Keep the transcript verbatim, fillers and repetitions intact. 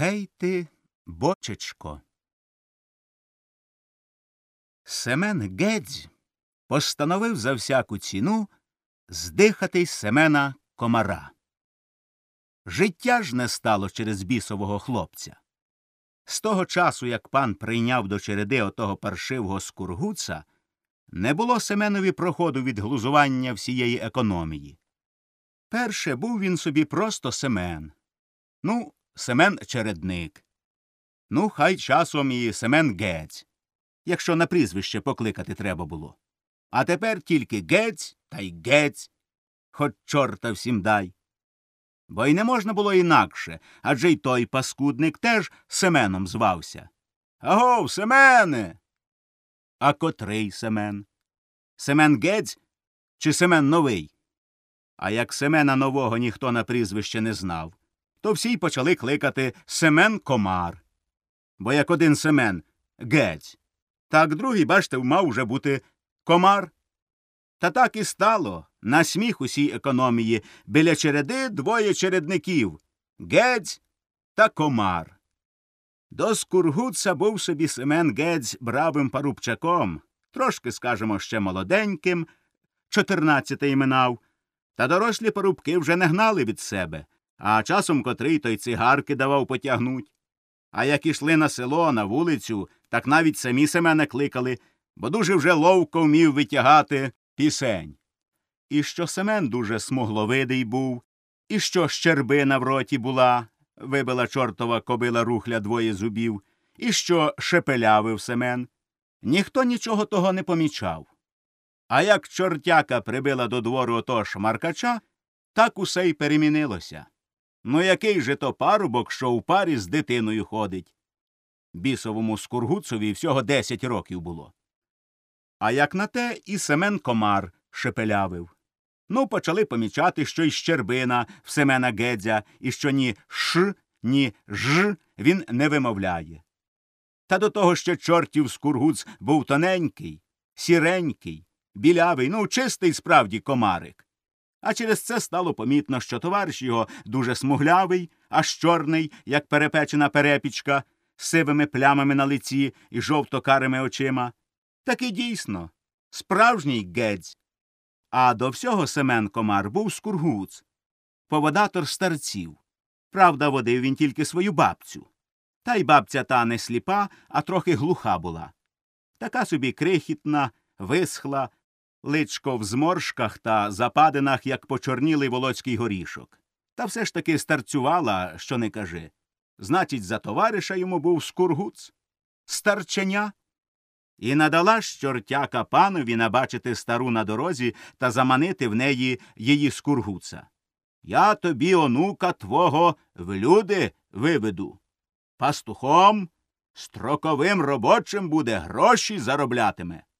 Гей ти, бочечко. Семен Гедзь постановив за всяку ціну здихати Семена Комара. Життя ж не стало через бісового хлопця. З того часу, як пан прийняв до череди отого паршивого скургуца, не було Семенові проходу від глузування всієї економії. Перше був він собі просто Семен. Ну, Семен Чередник. Ну, хай часом і Семен Гедзь, якщо на прізвище покликати треба було. А тепер тільки Гедзь та й Гедзь, хоч чорта всім дай. Бо й не можна було інакше, адже й той паскудник теж Семеном звався. Агов, Семене! А котрий Семен? Семен Гедзь чи Семен Новий? А як Семена Нового ніхто на прізвище не знав, то всі й почали кликати Семен Комар. Бо як один Семен Гедзь, так другий, бачте, мав уже бути Комар. Та так і стало. На сміх усій економії біля череди двоє чередників – Гедзь та Комар. До скургуца був собі Семен Гедзь бравим парубчаком, трошки, скажемо, ще молоденьким, чотирнадцятий минав, та дорослі парубки вже не гнали від себе, а часом котрий той цигарки давав потягнуть. А як ішли на село, на вулицю, так навіть самі Семена кликали, бо дуже вже ловко вмів витягати пісень. І що Семен дуже смугловидий був, і що щербина в роті була, вибила чортова кобила рухля двоє зубів, і що шепелявив Семен, ніхто нічого того не помічав. А як чортяка прибила до двору отого шмаркача, так усе й перемінилося. Ну який же то парубок, що в парі з дитиною ходить? Бісовому скургуцові всього десять років було. А як на те і Семен Комар шепелявив. Ну, почали помічати, що й щербина в Семена Гедзя, і що ні «ш», ні «ж» він не вимовляє. Та до того ще чортів скургуц був тоненький, сіренький, білявий, ну, чистий справді комарик. А через це стало помітно, що товариш його дуже смуглявий, аж чорний, як перепечена перепічка, з сивими плямами на лиці і жовто-карими очима. Так і дійсно, справжній Гедзь. А до всього Семен Комар був скургуц, поводатор старців. Правда, водив він тільки свою бабцю. Та й бабця та не сліпа, а трохи глуха була. Така собі крихітна, висхла, личко в зморшках та западинах, як почорнілий волоцький горішок. Та все ж таки старцювала, що не кажи. Значить, за товариша йому був скургуц. Старченя. І надала ж чортяка панові набачити стару на дорозі та заманити в неї її скургуца. Я тобі, онука твого, в люди виведу. Пастухом, строковим робочим буде, гроші зароблятиме.